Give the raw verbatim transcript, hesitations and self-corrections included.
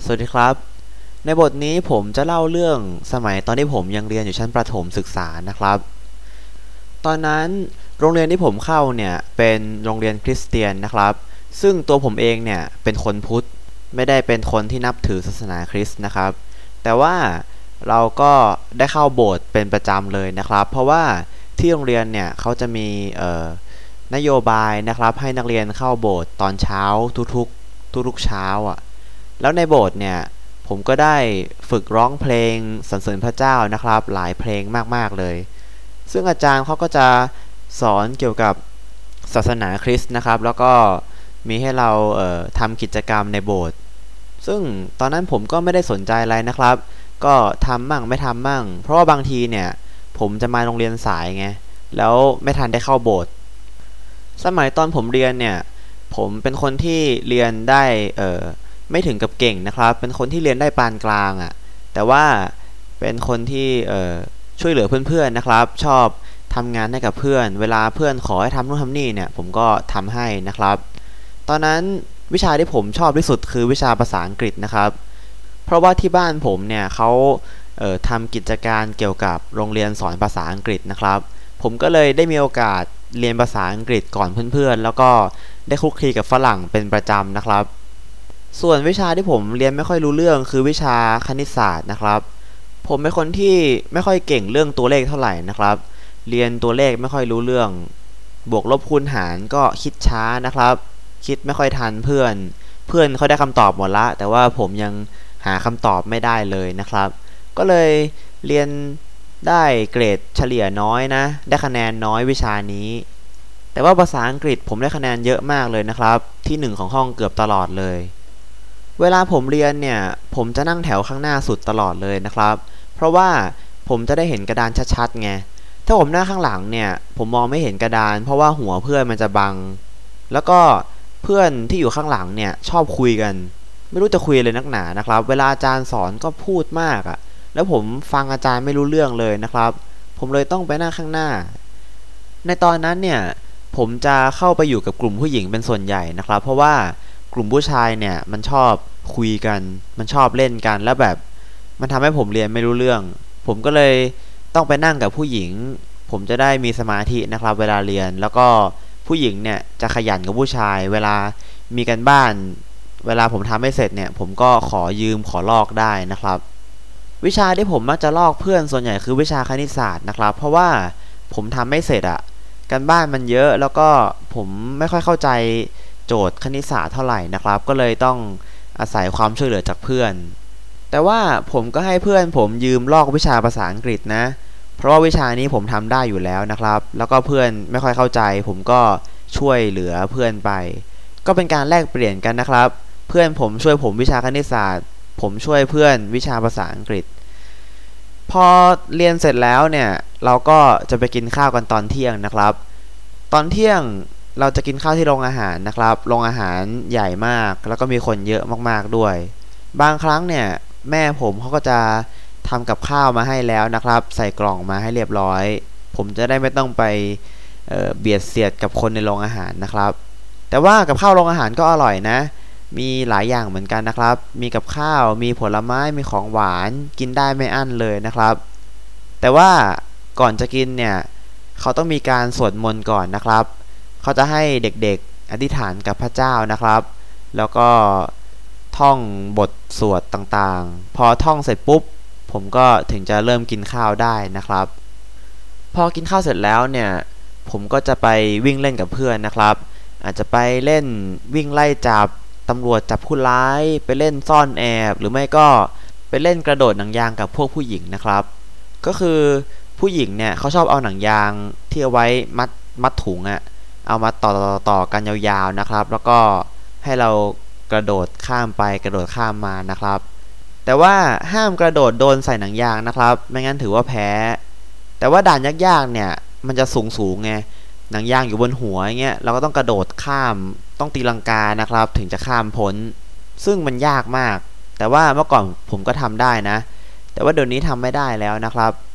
สวัสดีครับในบทนี้ผมจะเล่าเรื่องสมัยตอนที่ผมยังเรียนอยู่ชั้นประถมศึกษานะครับตอนนั้นโรงเรียนที่ผมเข้าเนี่ยเป็นโรงเรียนคริสเตียนนะครับซึ่งตัวผมเองเนี่ยเป็นคนพุทธไม่ได้เป็นคนที่นับถือศาสนาคริสต์นะครับแต่ว่าเราก็ได้เข้าโบสถ์เป็นประจำเลยนะครับเพราะว่าที่โรงเรียนเนี่ยเขาจะมีเอ่อนโยบายนะครับให้นักเรียนเข้าโบสถ์ตอนเช้าทุกๆทุกๆเช้าอ่ะแล้วในโบสถ์เนี่ยผมก็ได้ฝึกร้องเพลงสรรเสริญพระเจ้านะครับหลายเพลงมากๆเลยซึ่งอาจารย์เขาก็จะสอนเกี่ยวกับศาสนาคริสต์นะครับแล้วก็มีให้เราเอ่อทำกิจกรรมในโบสถ์ซึ่งตอนนั้นผมก็ไม่ได้สนใจอะไรนะครับก็ทำมั่งไม่ทำมั่งเพราะว่าบางทีเนี่ยผมจะมาโรงเรียนสายไงแล้วไม่ทันได้เข้าโบสถ์สมัยตอนผมเรียนเนี่ยผมเป็นคนที่เรียนได้เอ่อไม่ถึงกับเก่งนะครับเป็นคนที่เรียนได้ปานกลางอ่ะแต่ว่าเป็นคนที่เอ่อช่วยเหลือเพื่อนๆนะครับชอบทำงานให้กับเพื่อนเวลาเพื่อนขอให้ทำนู่นทำนี่เนี่ยผมก็ทำให้นะครับตอนนั้นวิชาที่ผมชอบที่สุดคือวิชาภาษาอังกฤษนะครับเพราะว่าที่บ้านผมเนี่ยเขาเอ่อทำกิจการเกี่ยวกับโรงเรียนสอนภาษาอังกฤษนะครับผมก็เลยได้มีโอกาสเรียนภาษาอังกฤษก่อนเพื่อนๆแล้วก็ได้คลุกคลีกับฝรั่งเป็นประจำนะครับส่วนวิชาที่ผมเรียนไม่ค่อยรู้เรื่องคือวิชาคณิตศาสตร์นะครับผมเป็นคนที่ไม่ค่อยเก่งเรื่องตัวเลขเท่าไหร่นะครับเรียนตัวเลขไม่ค่อยรู้เรื่องบวกลบคูณหารก็คิดช้านะครับคิดไม่ค่อยทันเพื่อนเพื่อนเขาได้คำตอบหมดละแต่ว่าผมยังหาคำตอบไม่ได้เลยนะครับก็เลยเรียนได้เกรดเฉลี่ยน้อยนะได้คะแนนน้อยวิชานี้แต่ว่าภาษาอังกฤษผมได้คะแนนเยอะมากเลยนะครับที่หนึ่งของห้องเกือบตลอดเลยเวลาผมเรียนเนี่ยผมจะนั่งแถวข้างหน้าสุดตลอดเลยนะครับเพราะว่าผมจะได้เห็นกระดานชัดๆไงถ้าผมนั่งข้างหลังเนี่ยผมมองไม่เห็นกระดานเพราะว่าหัวเพื่อนมันจะบังแล้วก็เพื่อนที่อยู่ข้างหลังเนี่ยชอบคุยกันไม่รู้จะคุยเลยนักหนานะครับเวลาอาจารย์สอนก็พูดมากอะแล้วผมฟังอาจารย์ไม่รู้เรื่องเลยนะครับผมเลยต้องไปนั่งข้างหน้าในตอนนั้นเนี่ยผมจะเข้าไปอยู่กับกลุ่มผู้หญิงเป็นส่วนใหญ่นะครับเพราะว่ากลุ่มผู้ชายเนี่ยมันชอบคุยกันมันชอบเล่นกันแล้วแบบมันทำให้ผมเรียนไม่รู้เรื่องผมก็เลยต้องไปนั่งกับผู้หญิงผมจะได้มีสมาธินะครับเวลาเรียนแล้วก็ผู้หญิงเนี่ยจะขยันกับผู้ชายเวลามีกันบ้านเวลาผมทำไม่เสร็จเนี่ยผมก็ขอยืมขอลอกได้นะครับวิชาที่ผมมักจะลอกเพื่อนส่วนใหญ่คือวิชาคณิตศาสตร์นะครับเพราะว่าผมทำไม่เสร็จอะกันบ้านมันเยอะแล้วก็ผมไม่ค่อยเข้าใจโจทย์คณิตศาสตร์เท่าไหร่นะครับก็เลยต้องอาศัยความช่วยเหลือจากเพื่อนแต่ว่าผมก็ให้เพื่อนผมยืมลอกวิชาภาษาอังกฤษนะเพราะว่าวิชานี้ผมทำได้อยู่แล้วนะครับแล้วก็เพื่อนไม่ค่อยเข้าใจผมก็ช่วยเหลือเพื่อนไปก็เป็นการแลกเปลี่ยนกันนะครับเพื่อนผมช่วยผมวิชาคณิตศาสตร์ผมช่วยเพื่อนวิชาภาษาอังกฤษพอเรียนเสร็จแล้วเนี่ยเราก็จะไปกินข้าวกันตอนเที่ยงนะครับตอนเที่ยงเราจะกินข้าวที่โรงอาหารนะครับโรงอาหารใหญ่มากแล้วก็มีคนเยอะมากๆด้วยบางครั้งเนี่ยแม่ผมเขาก็จะทำกับข้าวมาให้แล้วนะครับใส่กล่องมาให้เรียบร้อยผมจะได้ไม่ต้องไปเอ่อเบียดเสียดกับคนในโรงอาหารนะครับแต่ว่ากับข้าวโรงอาหารก็อร่อยนะมีหลายอย่างเหมือนกันนะครับมีกับข้าวมีผลไม้มีของหวานกินได้ไม่อั้นเลยนะครับแต่ว่าก่อนจะกินเนี่ยเขาต้องมีการสวดมนต์ก่อนนะครับเขาจะให้เด็กๆอธิษฐานกับพระเจ้านะครับแล้วก็ท่องบทสวดต่างๆพอท่องเสร็จปุ๊บผมก็ถึงจะเริ่มกินข้าวได้นะครับพอกินข้าวเสร็จแล้วเนี่ยผมก็จะไปวิ่งเล่นกับเพื่อนนะครับอาจจะไปเล่นวิ่งไล่จับตำรวจจับผู้ร้ายไปเล่นซ่อนแอบหรือไม่ก็ไปเล่นกระโดดหนังยางกับพวกผู้หญิงนะครับก็คือผู้หญิงเนี่ยเขาชอบเอาหนังยางที่เอาไว้มัดมัดถุงอะเอามาต่อต่อต่อกันยาวๆนะครับแล้วก็ให้เรากระโดดข้ามไปกระโดดข้ามมานะครับแต่ว่าห้ามกระโดดโดนใส่หนังยางนะครับไม่งั้นถือว่าแพ้แต่ว่าด่านยากๆเนี่ยมันจะสูงสูงไงหนังยางอยู่บนหัวอย่างเงี้ยเราก็ต้องกระโดดข้ามต้องตีลังกานะครับถึงจะข้ามพ้นซึ่งมันยากมากแต่ว่าเมื่อก่อนผมก็ทำได้นะแต่ว่าเดี๋ยวนี้ทำไม่ได้แล้วนะครับ